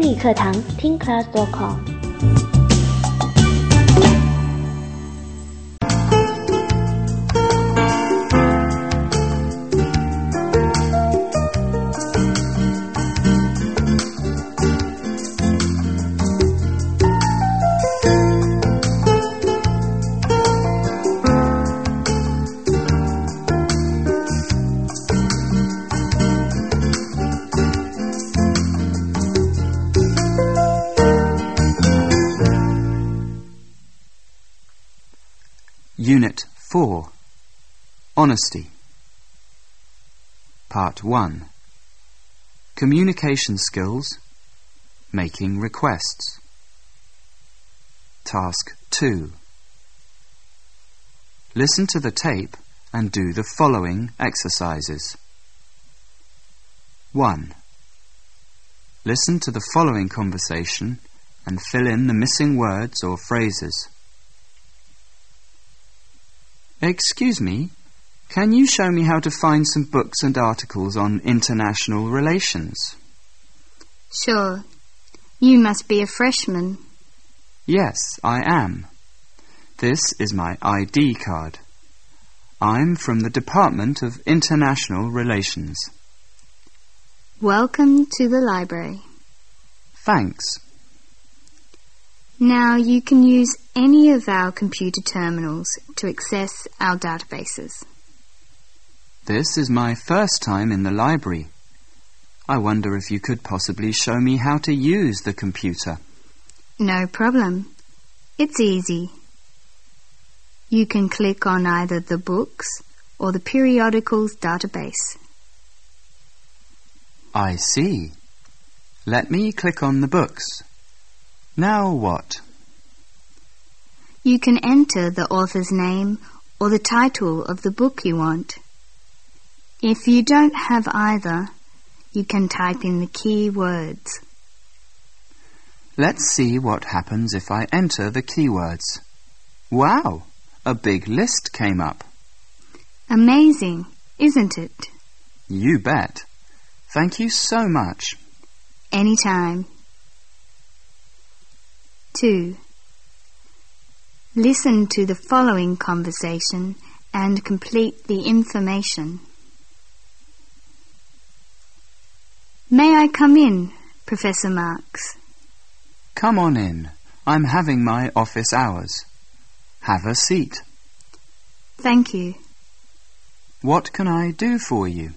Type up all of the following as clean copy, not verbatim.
英语课堂听 class.com。 Unit 4 Honesty Part 1 Communication Skills Making Requests Task 2 Listen to the tape and do the following exercises. 1. Listen to the following conversation and fill in the missing words or phrases. Excuse me, can you show me how to find some books and articles on international relations? Sure. You must be a freshman. Yes, I am. This is my ID card. I'm from the Department of International Relations. Welcome to the library. Thanks. Now you can use any of our computer terminals to access our databases. This is my first time in the library. I wonder if you could possibly show me how to use the computer. No problem. It's easy. You can click on either the books or the periodicals database. I see. Let me click on the books. Now what? You can enter the author's name or the title of the book you want. If you don't have either, you can type in the key words. Let's see what happens if I enter the keywords. Wow! A big list came up. Amazing, isn't it? You bet. Thank you so much. Anytime. 2. Listen to the following conversation and complete the information. May I come in, Professor Marks? Come on in. I'm having my office hours. Have a seat. Thank you. What can I do for you?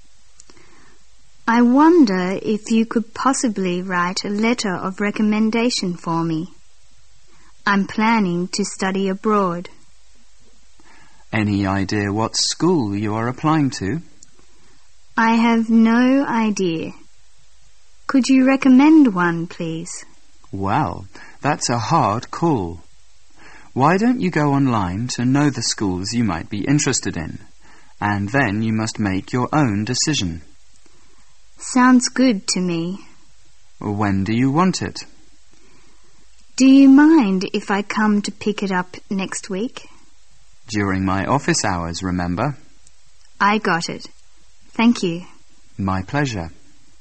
I wonder if you could possibly write a letter of recommendation for me. I'm planning to study abroad. Any idea what school you are applying to? I have no idea. Could you recommend one, please? Well, that's a hard call. Why don't you go online to know the schools you might be interested in, and then you must make your own decision. Sounds good to me. When do you want it? Do you mind if I come to pick it up next week? During my office hours, remember? I got it. Thank you. My pleasure.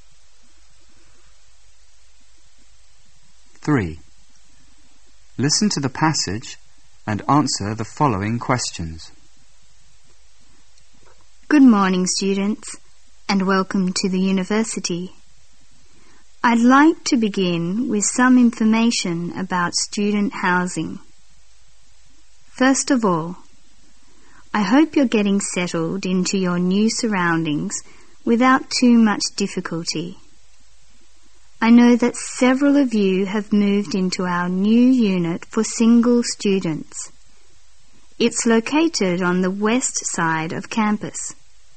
3. Listen to the passage and answer the following questions. Good morning, students, and welcome to the university. I'd like to begin with some information about student housing. First of all, I hope you're getting settled into your new surroundings without too much difficulty. I know that several of you have moved into our new unit for single students. It's located on the west side of campus.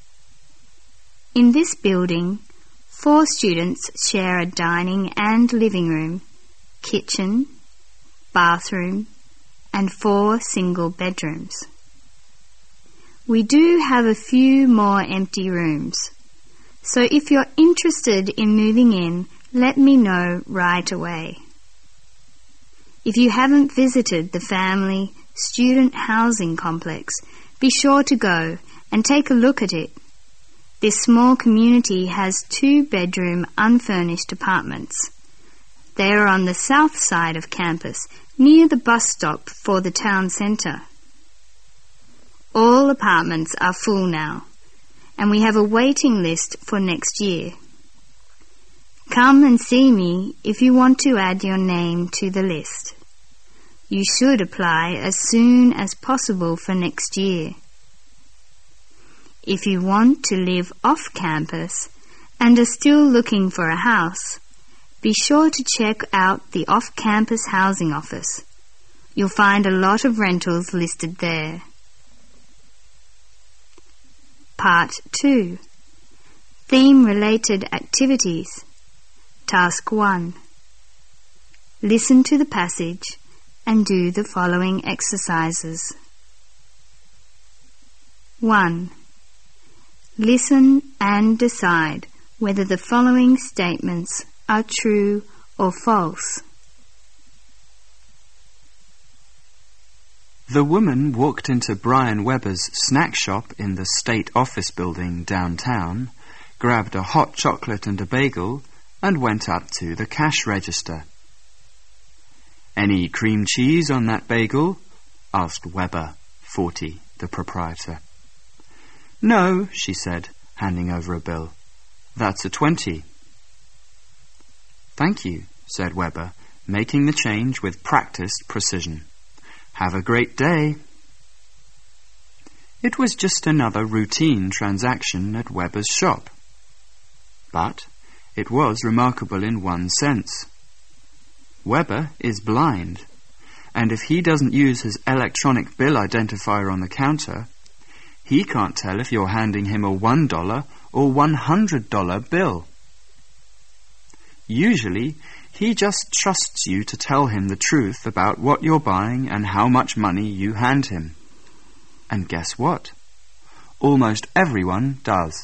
In this building, 4 students share a dining and living room, kitchen, bathroom, and 4 single bedrooms. We do have a few more empty rooms, so if you're interested in moving in, let me know right away. If you haven't visited the family student housing complex, be sure to go and take a look at it. This small community has 2-bedroom unfurnished apartments, They are on the south side of campus, near the bus stop for the town centre. All apartments are full now, and we have a waiting list for next year. Come and see me if you want to add your name to the list. You should apply as soon as possible for next year. If you want to live off campus and are still looking for a house, be sure to check out the off-campus housing office. You'll find a lot of rentals listed there. Part 2. Theme-related activities. Task 1. Listen to the passage and do the following exercises. 1. Listen and decide whether the following statements are true or false. The woman walked into Brian Weber's snack shop in the state office building downtown, grabbed a hot chocolate and a bagel, and went up to the cash register. "Any cream cheese on that bagel?" asked Weber, 40, the proprietor. "No," she said, handing over a bill. "That's a 20. "Thank you," said Weber, making the change with practiced precision. "Have a great day." It was just another routine transaction at Weber's shop. But it was remarkable in one sense. Weber is blind, and if he doesn't use his electronic bill identifier on the counter, he can't tell if you're handing him a $1 or $100 bill. Usually, he just trusts you to tell him the truth about what you're buying and how much money you hand him. And guess what? Almost everyone does.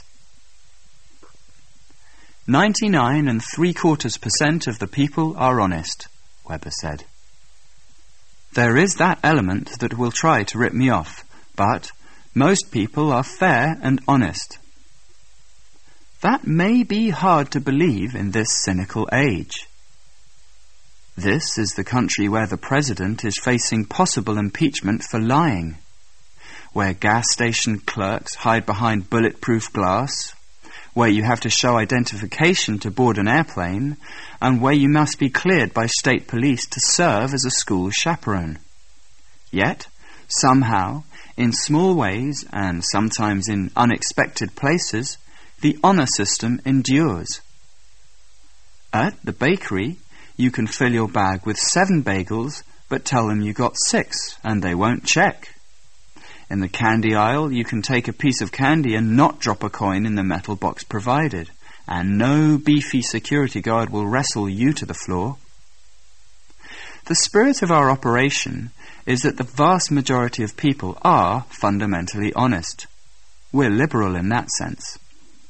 99.75% of the people are honest, Weber said. There is that element that will try to rip me off, but most people are fair and honest. That may be hard to believe in this cynical age. This is the country where the president is facing possible impeachment for lying, where gas station clerks hide behind bulletproof glass, where you have to show identification to board an airplane, and where you must be cleared by state police to serve as a school chaperone. Yet, somehow, in small ways and sometimes in unexpected places, the honor system endures. At the bakery, you can fill your bag with 7 bagels, but tell them you got 6, and they won't check. In the candy aisle, you can take a piece of candy and not drop a coin in the metal box provided, and no beefy security guard will wrestle you to the floor. The spirit of our operation is that the vast majority of people are fundamentally honest. We're liberal in that sense.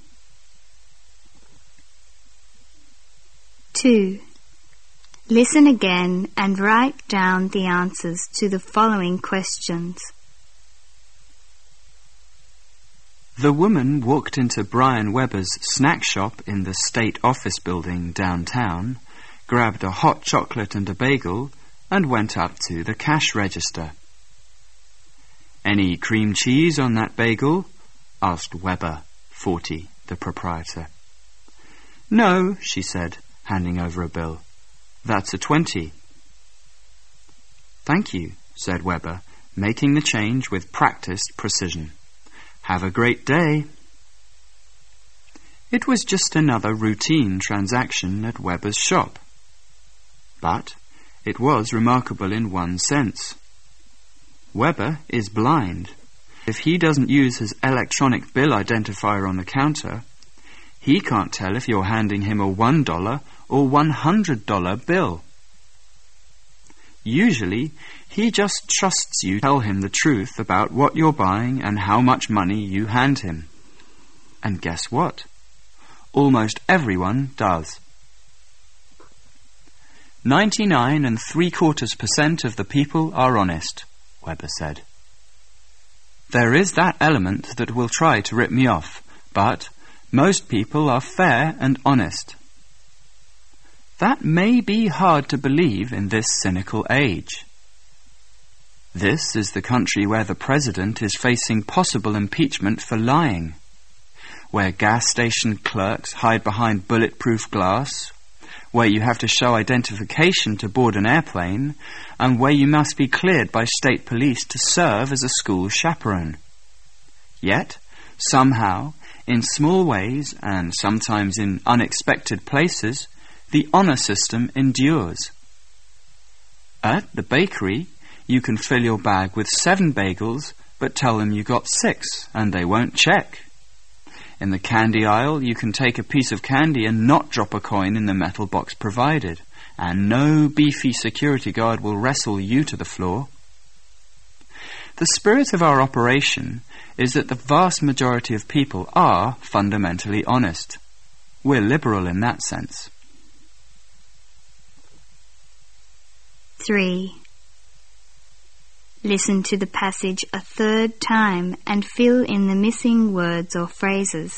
2. Listen again and write down the answers to the following questions. The woman walked into Brian Weber's snack shop in the state office building downtown, grabbed a hot chocolate and a bagel, and went up to the cash register. "Any cream cheese on that bagel?" asked Weber, 40, the proprietor. "No," she said, handing over a bill. "That's a 20. "Thank you," said Weber, making the change with practiced precision. "Have a great day." It was just another routine transaction at Weber's shop. But it was remarkable in one sense. Weber is blind. If he doesn't use his electronic bill identifier on the counter, he can't tell if you're handing him a $1 or $100 bill. Usually, he just trusts you to tell him the truth about what you're buying and how much money you hand him. And guess what? Almost everyone does. 99.75% of the people are honest, Weber said. There is that element that will try to rip me off, but most people are fair and honest. That may be hard to believe in this cynical age. This is the country where the president is facing possible impeachment for lying, where gas station clerks hide behind bulletproof glass, where you have to show identification to board an airplane, and where you must be cleared by state police to serve as a school chaperone. Yet, somehow, in small ways and sometimes in unexpected places, the honour system endures. At the bakery, you can fill your bag with 7 bagels, but tell them you got 6, and they won't check. In the candy aisle, you can take a piece of candy and not drop a coin in the metal box provided, and no beefy security guard will wrestle you to the floor. The spirit of our operation is that the vast majority of people are fundamentally honest. We're liberal in that sense. 3. Listen to the passage a third time and fill in the missing words or phrases.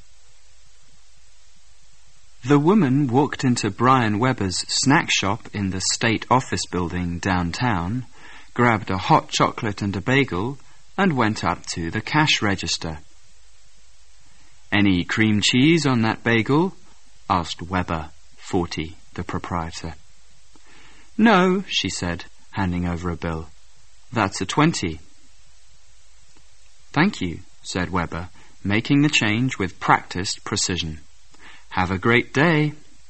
The woman walked into Brian Weber's snack shop in the state office building downtown, grabbed a hot chocolate and a bagel, and went up to the cash register. "Any cream cheese on that bagel?" asked Weber, 40, the proprietor. "No," she said, handing over a bill. "That's a 20. "Thank you," said Weber, making the change with practiced precision. "Have a great day."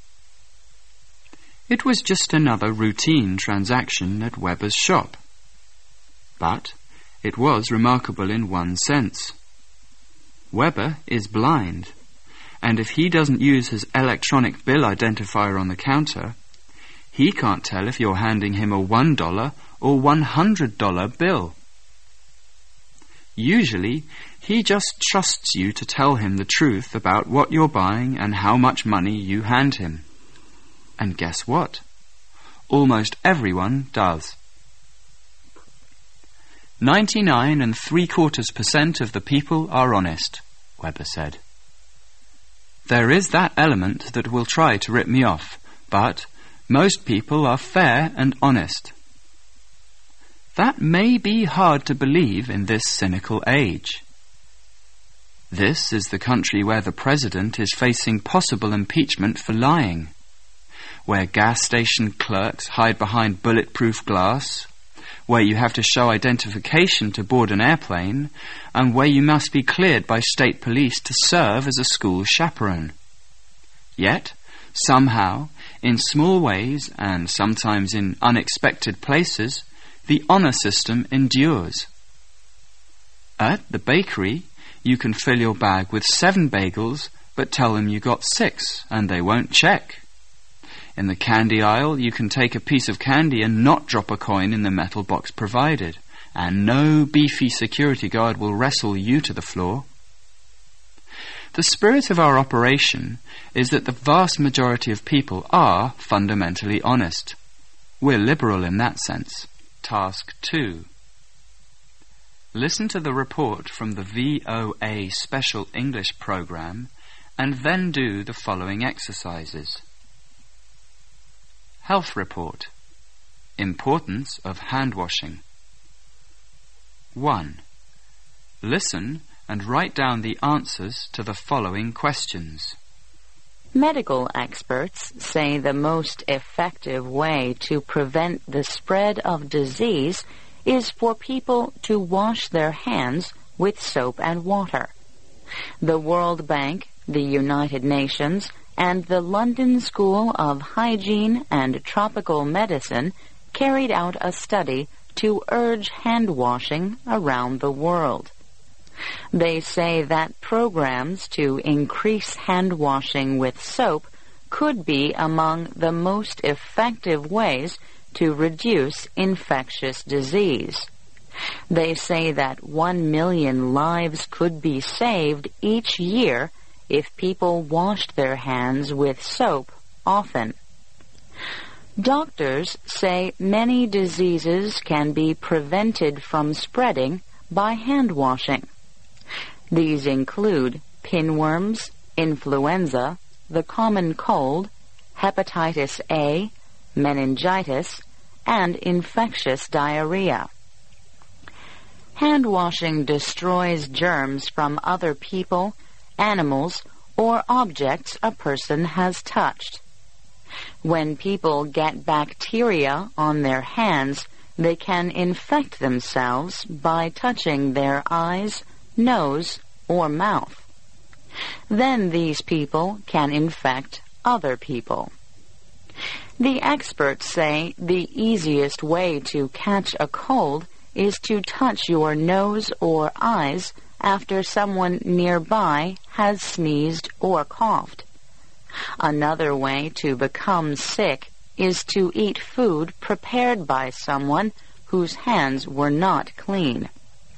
It was just another routine transaction at Weber's shop. But it was remarkable in one sense. Weber is blind, and if he doesn't use his electronic bill identifier on the counter, he can't tell if you're handing him a $1 or $100 bill. Usually, he just trusts you to tell him the truth about what you're buying and how much money you hand him. And guess what? Almost everyone does. 99 3/4% of the people are honest, Weber said. There is that element that will try to rip me off, but most people are fair and honest. That may be hard to believe in this cynical age. This is the country where the president is facing possible impeachment for lying, where gas station clerks hide behind bulletproof glass, where you have to show identification to board an airplane, and where you must be cleared by state police to serve as a school chaperone. Yet, somehow, in small ways and sometimes in unexpected places, the honour system endures. At the bakery, you can fill your bag with 7 bagels, but tell them you got 6, and they won't check. In the candy aisle, you can take a piece of candy and not drop a coin in the metal box provided, and no beefy security guard will wrestle you to the floor. The spirit of our operation is that the vast majority of people are fundamentally honest. We're liberal in that sense. Task 2. Listen to the report from the VOA Special English Program and then do the following exercises. Health report. Importance of hand washing. 1. Listen and write down the answers to the following questions. Medical experts say the most effective way to prevent the spread of disease is for people to wash their hands with soap and water. The World Bank, the United Nations, and the London School of Hygiene and Tropical Medicine carried out a study to urge hand washing around the world. They say that programs to increase hand washing with soap could be among the most effective ways to reduce infectious disease. They say that 1 million lives could be saved each year if people washed their hands with soap often. Doctors say many diseases can be prevented from spreading by hand washing. These include pinworms, influenza, the common cold, hepatitis A, meningitis, and infectious diarrhea. Hand washing destroys germs from other people, animals, or objects a person has touched. When people get bacteria on their hands, they can infect themselves by touching their eyes, nose, or mouth. Then these people can infect other people. The experts say the easiest way to catch a cold is to touch your nose or eyes after someone nearby has sneezed or coughed. Another way to become sick is to eat food prepared by someone whose hands were not clean.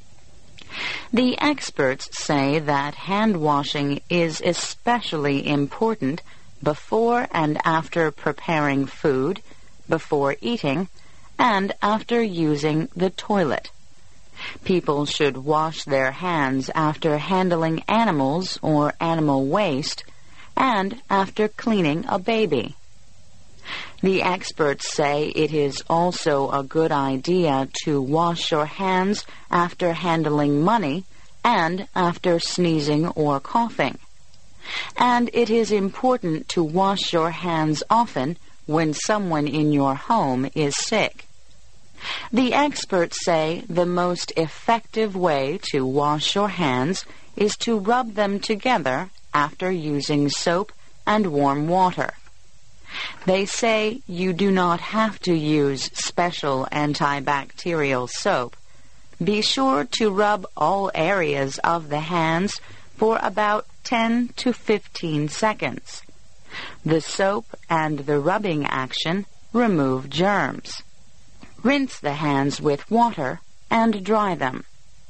The experts say that hand washing is especially important before and after preparing food, before eating, and after using the toilet. People should wash their hands after handling animals or animal waste, and after cleaning a baby. The experts say it is also a good idea to wash your hands after handling money and after sneezing or coughing. And it is important to wash your hands often when someone in your home is sick. The experts say the most effective way to wash your hands is to rub them together after using soap and warm water. They say you do not have to use special antibacterial soap. Be sure to rub all areas of the hands for about 10 to 15 seconds. The soap and the rubbing action remove germs. Rinse the hands with water and dry them.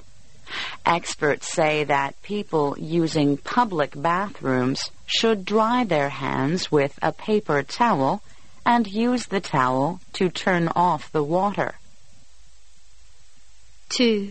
Experts say that people using public bathrooms should dry their hands with a paper towel and use the towel to turn off the water. 2.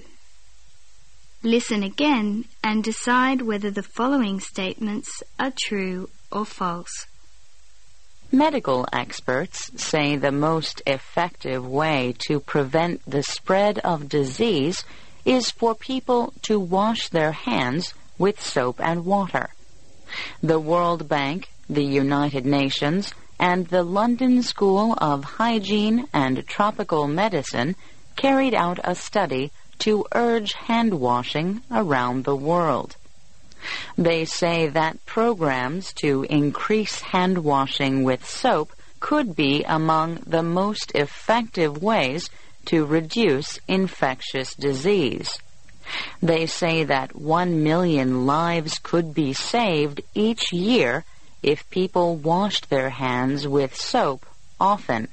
Listen again and decide whether the following statements are true or false. Medical experts say the most effective way to prevent the spread of disease is for people to wash their hands with soap and water. The World Bank, the United Nations, and the London School of Hygiene and Tropical Medicine carried out a study to urge hand washing around the world. They say that programs to increase hand washing with soap could be among the most effective ways to reduce infectious disease. They say that 1 million lives could be saved each year if people washed their hands with soap often.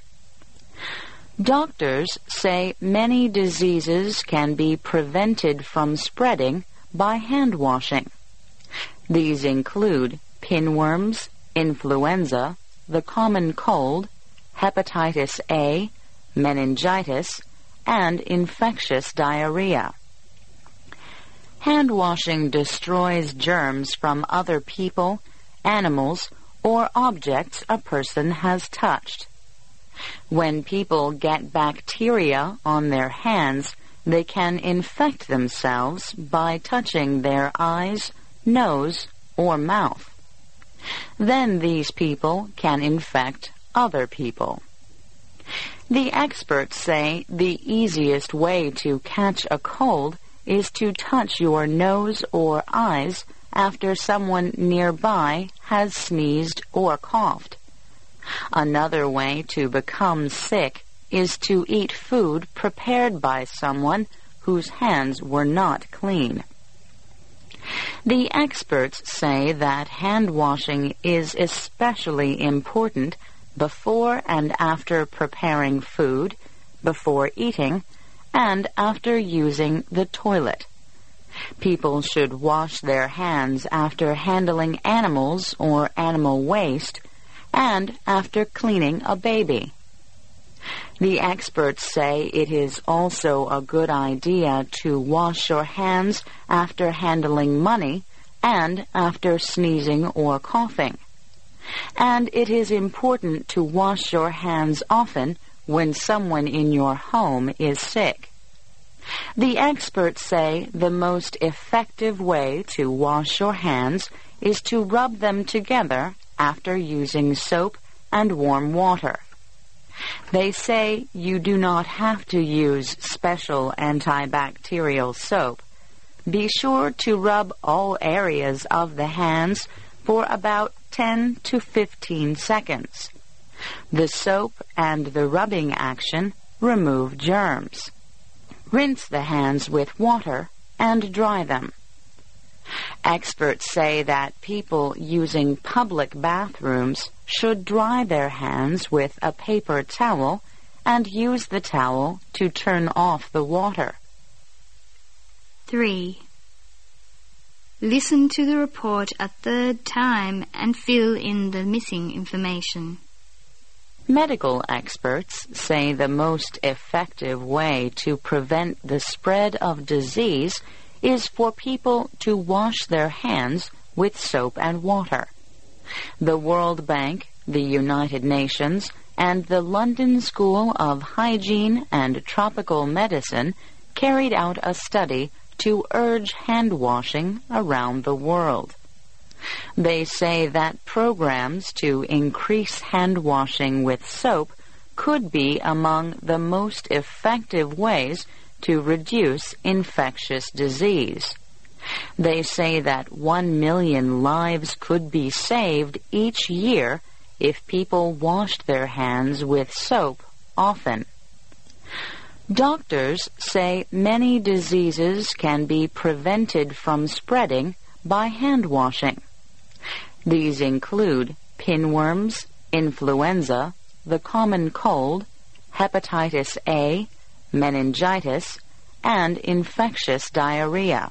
Doctors say many diseases can be prevented from spreading by hand washing. These include pinworms, influenza, the common cold, hepatitis A, meningitis, and infectious diarrhea. Hand washing destroys germs from other people, animals, or objects a person has touched. When people get bacteria on their hands, they can infect themselves by touching their eyes, nose, or mouth. Then these people can infect other people. The experts say the easiest way to catch a cold is to touch your nose or eyes after someone nearby has sneezed or coughed. Another way to become sick is to eat food prepared by someone whose hands were not clean. The experts say that hand washing is especially important before and after preparing food, before eating, and after using the toilet. People should wash their hands after handling animals or animal waste, and after cleaning a baby. The experts say it is also a good idea to wash your hands after handling money and after sneezing or coughing. And it is important to wash your hands often when someone in your home is sick. The experts say the most effective way to wash your hands is to rub them together after using soap and warm water. They say you do not have to use special antibacterial soap. Be sure to rub all areas of the hands for about 10 to 15 seconds. The soap and the rubbing action remove germs. Rinse the hands with water and dry them. Experts say that people using public bathrooms should dry their hands with a paper towel and use the towel to turn off the water. 3. Listen to the report a third time and fill in the missing information. Medical experts say the most effective way to prevent the spread of disease is for people to wash their hands with soap and water. The World Bank, the United Nations, and the London School of Hygiene and Tropical Medicine carried out a study to urge hand washing around the world. They say that programs to increase hand washing with soap could be among the most effective ways to reduce infectious disease. They say that 1 million lives could be saved each year if people washed their hands with soap often. Doctors say many diseases can be prevented from spreading by hand washing. These include pinworms, influenza, the common cold, hepatitis A, meningitis, and infectious diarrhea.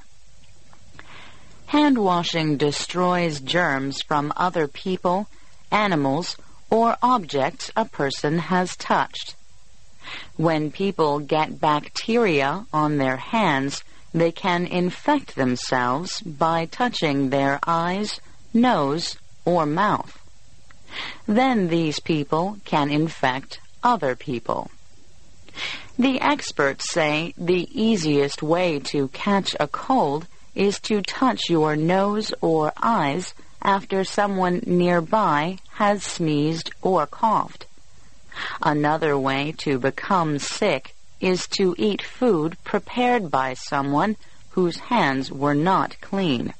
Hand washing destroys germs from other people, animals, or objects a person has touched. When people get bacteria on their hands, they can infect themselves by touching their eyes, nose, or mouth. Then these people can infect other people. The experts say the easiest way to catch a cold is to touch your nose or eyes after someone nearby has sneezed or coughed. Another way to become sick is to eat food prepared by someone whose hands were not clean.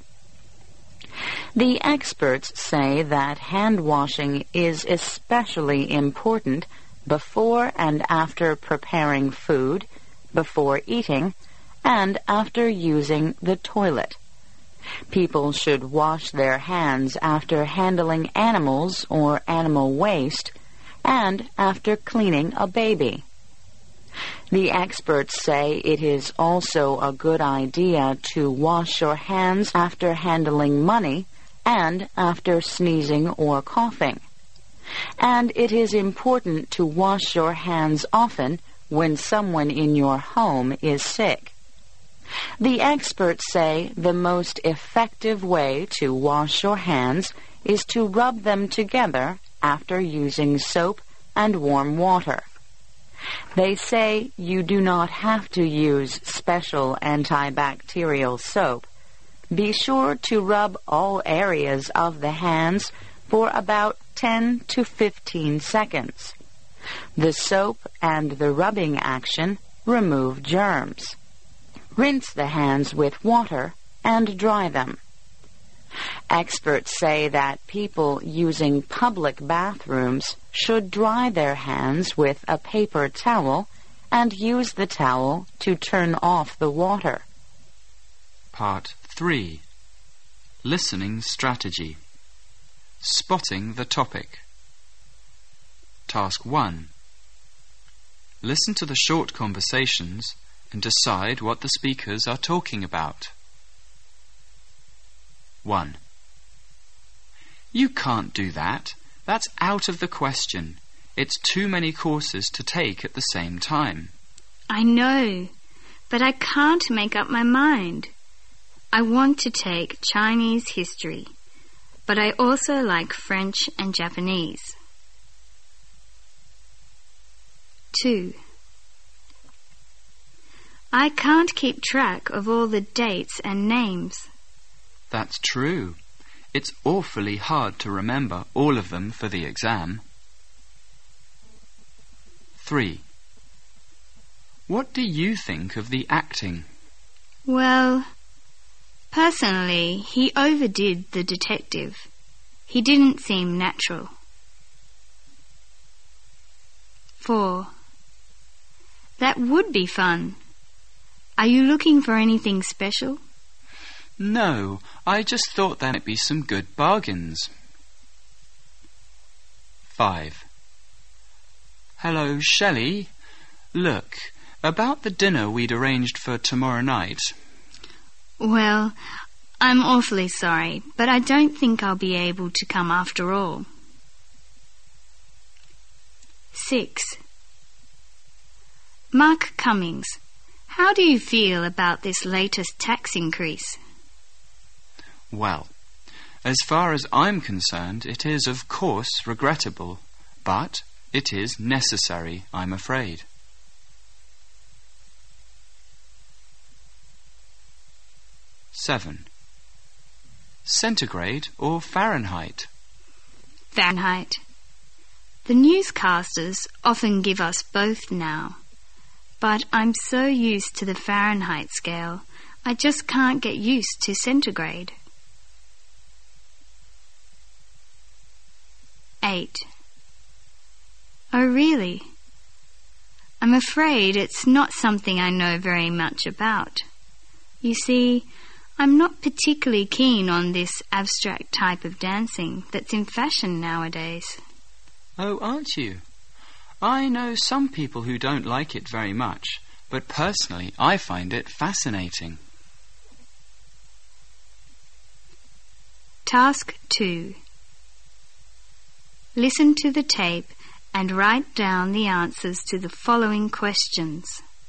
The experts say that hand washing is especially important before and after preparing food, before eating, and after using the toilet. People should wash their hands after handling animals or animal waste, and after cleaning a baby. The experts say it is also a good idea to wash your hands after handling money and after sneezing or coughing. And it is important to wash your hands often when someone in your home is sick. The experts say the most effective way to wash your hands is to rub them together after using soap and warm water. They say you do not have to use special antibacterial soap. Be sure to rub all areas of the hands for about 10 to 15 seconds. The soap and the rubbing action remove germs. Rinse the hands with water and dry them. Experts say that people using public bathrooms should dry their hands with a paper towel and use the towel to turn off the water. Part 3. Listening Strategy. Spotting the topic. Task 1. Listen to the short conversations and decide what the speakers are talking about. 1. You can't do that. That's out of the question. It's too many courses to take at the same time. I know, but I can't make up my mind. I want to take Chinese history, but I also like French and Japanese. 2. I can't keep track of all the dates and names. That's true. It's awfully hard to remember all of them for the exam. 3. What do you think of the acting? Well, personally, he overdid the detective. He didn't seem natural. 4. That would be fun. Are you looking for anything special? No, I just thought there might be some good bargains. 5. Hello, Shelley. Look, about the dinner we'd arranged for tomorrow night. Well, I'm awfully sorry, but I don't think I'll be able to come after all. 6. Mark Cummings, how do you feel about this latest tax increase? Well, as far as I'm concerned, it is of course regrettable, but it is necessary, I'm afraid. 7. Centigrade or Fahrenheit? Fahrenheit. The newscasters often give us both now, but I'm so used to the Fahrenheit scale, I just can't get used to centigrade. 8. Oh, really? I'm afraid it's not something I know very much about. You see, I'm not particularly keen on this abstract type of dancing that's in fashion nowadays. Oh, aren't you? I know some people who don't like it very much, but personally I find it fascinating. Task 2. Listen to the tape and write down the answers to the following questions.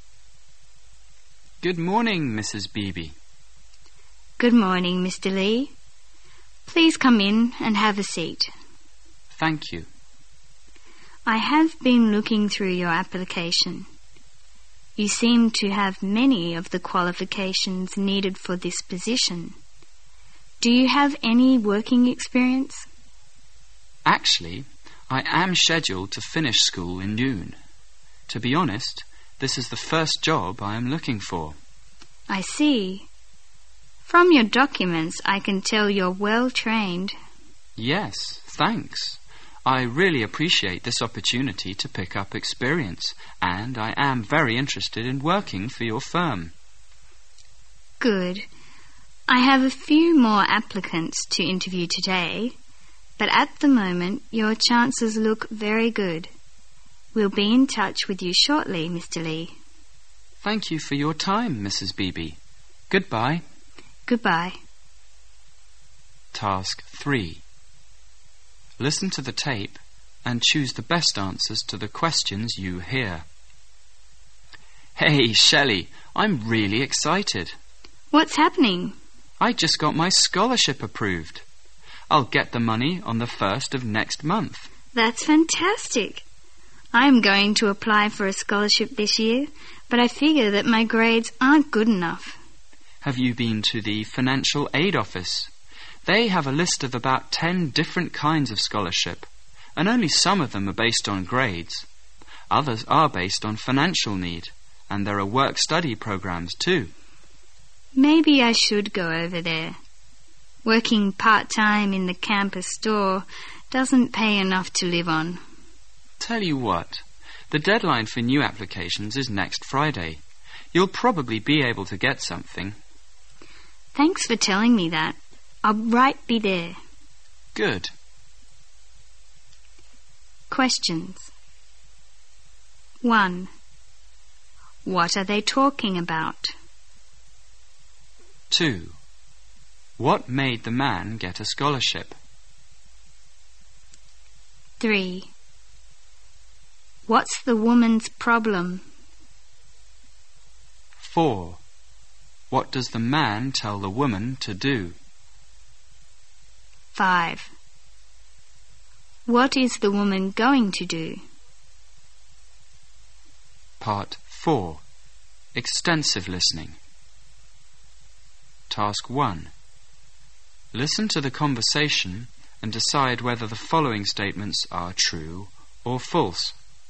Good morning, Mrs. Beebe. Good morning, Mr. Lee. Please come in and have a seat. Thank you. I have been looking through your application. You seem to have many of the qualifications needed for this position. Do you have any working experience? Actually, I am scheduled to finish school in June. To be honest, this is the first job I am looking for. I see. From your documents, I can tell you're well trained. Yes, thanks. I really appreciate this opportunity to pick up experience, and I am very interested in working for your firm. Good. I have a few more applicants to interview today, but at the moment your chances look very good. We'll be in touch with you shortly, Mr. Lee. Thank you for your time, Mrs. Beebe. Goodbye. Goodbye. Task 3. Listen to the tape and choose the best answers to the questions you hear. Hey, Shelley, I'm really excited. What's happening? I just got my scholarship approved. I'll get the money on the 1st of next month. That's fantastic. I'm going to apply for a scholarship this year, but I figure that my grades aren't good enough. Have you been to the financial aid office? They have a list of about 10 different kinds of scholarship, and only some of them are based on grades. Others are based on financial need, and there are work-study programs too. Maybe I should go over there. Working part-time in the campus store doesn't pay enough to live on. Tell you what, the deadline for new applications is next Friday. You'll probably be able to get something. Thanks for telling me that. I'll right be there. Good. Questions. 1. What are they talking about? 2. What made the man get a scholarship? 3. What's the woman's problem? 4. What does the man tell the woman to do? 5. What is the woman going to do? Part 4. Extensive listening. Task 1. Listen to the conversation and decide whether the following statements are true or false.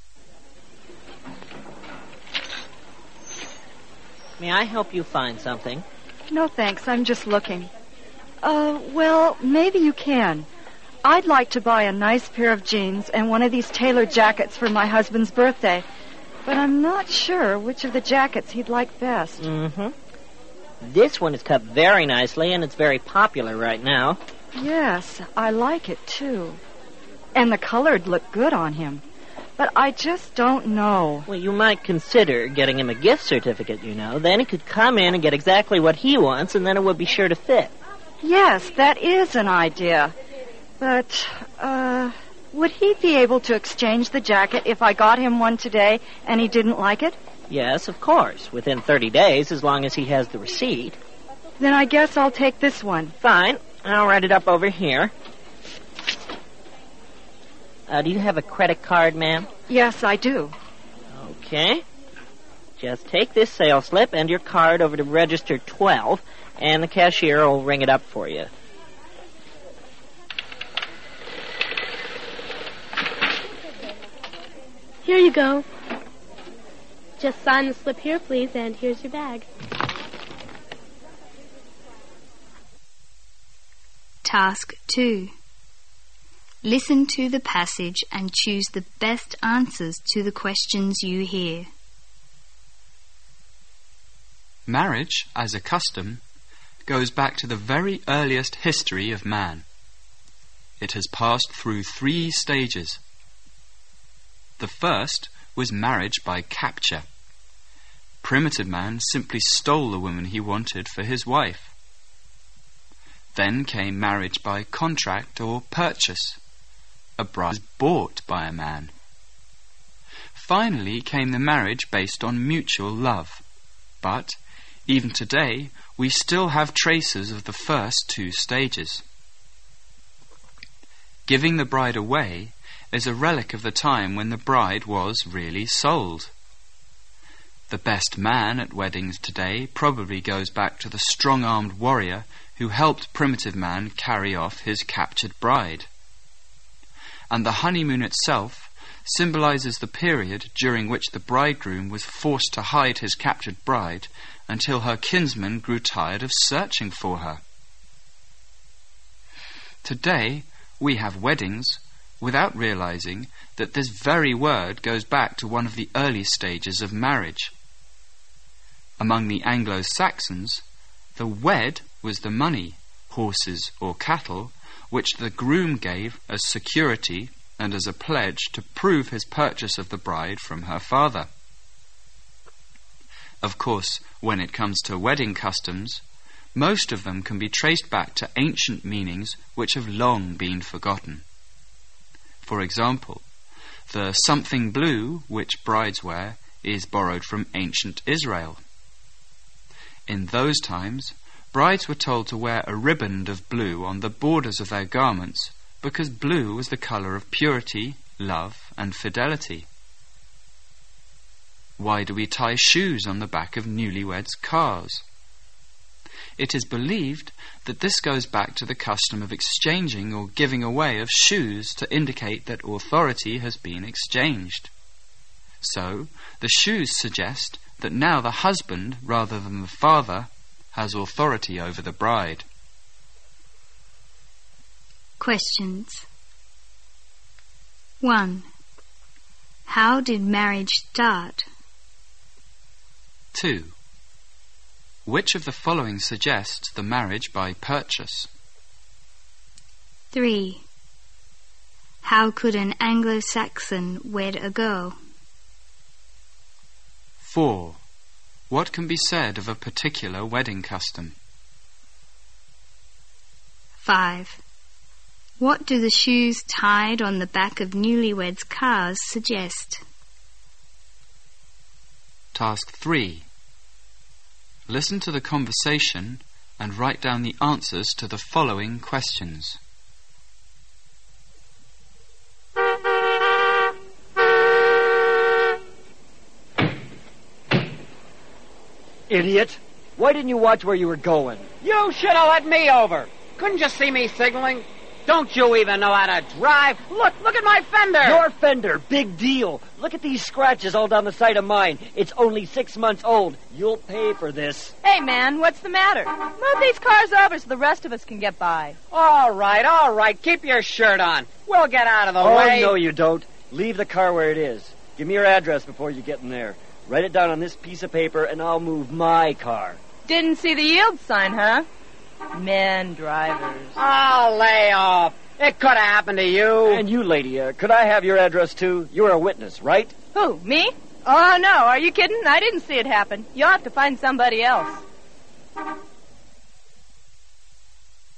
May I help you find something? No, thanks. I'm just looking. Well, maybe you can. I'd like to buy a nice pair of jeans and one of these tailored jackets for my husband's birthday, but I'm not sure which of the jackets he'd like best. Mm-hmm. This one is cut very nicely, and it's very popular right now. Yes, I like it, too. And the color'd look good on him. But I just don't know. Well, you might consider getting him a gift certificate, you know. Then he could come in and get exactly what he wants, and then it would be sure to fit. Yes, that is an idea. But, would he be able to exchange the jacket if I got him one today and he didn't like it? Yes, of course. Within 30 days, as long as he has the receipt. Then I guess I'll take this one. Fine. I'll write it up over here. Do you have a credit card, ma'am? Yes, I do. Okay. Just take this sales slip and your card over to register 12, and the cashier will ring it up for you. Here you go. Just sign the slip here, please, and here's your bag. Task 2. Listen to the passage and choose the best answers to the questions you hear. Marriage, as a custom, goes back to the very earliest history of man. It has passed through 3 stages. The first was marriage by capture. Primitive man simply stole the woman he wanted for his wife. Then came marriage by contract or purchase. A bride was bought by a man. Finally came the marriage based on mutual love. But, even today, we still have traces of the first 2 stages. Giving the bride away is a relic of the time when the bride was really sold. The best man at weddings today probably goes back to the strong-armed warrior who helped primitive man carry off his captured bride. And the honeymoon itself symbolizes the period during which the bridegroom was forced to hide his captured bride until her kinsmen grew tired of searching for her. Today, we have weddings without realizing that this very word goes back to one of the early stages of marriage. Among the Anglo-Saxons, the wed was the money, horses or cattle, which the groom gave as security and as a pledge to prove his purchase of the bride from her father. Of course, when it comes to wedding customs, most of them can be traced back to ancient meanings which have long been forgotten. For example, the something blue which brides wear is borrowed from ancient Israel. In those times, brides were told to wear a riband of blue on the borders of their garments because blue was the colour of purity, love, and fidelity. Why do we tie shoes on the back of newlyweds' cars? It is believed that this goes back to the custom of exchanging or giving away of shoes to indicate that authority has been exchanged. So, the shoes suggest that now the husband, rather than the father, has authority over the bride. Questions. 1. How did marriage start? 2. Which of the following suggests the marriage by purchase? 3. How could an Anglo-Saxon wed a girl? 4. What can be said of a particular wedding custom? 5. What do the shoes tied on the back of newlyweds' cars suggest? Task 3. Listen to the conversation and write down the answers to the following questions. idiot. Why didn't you watch where you were going? You should have let me over. Couldn't you see me signaling? Don't you even know how to drive? Look at my fender. Your fender, big deal. Look at these scratches all down the side of mine. It's only 6 months old. You'll pay for this. Hey, man, what's the matter? Move these cars over so the rest of us can get by. All right. Keep your shirt on. We'll get out of the way. Oh, no, you don't. Leave the car where it is. Give me your address before you get in there. Write it down on this piece of paper, and I'll move my car. Didn't see the yield sign, huh? Men drivers. Oh, lay off. It could have happened to you. And you, lady, could I have your address, too? You're a witness, right? Who, me? Oh, no, are you kidding? I didn't see it happen. You'll have to find somebody else.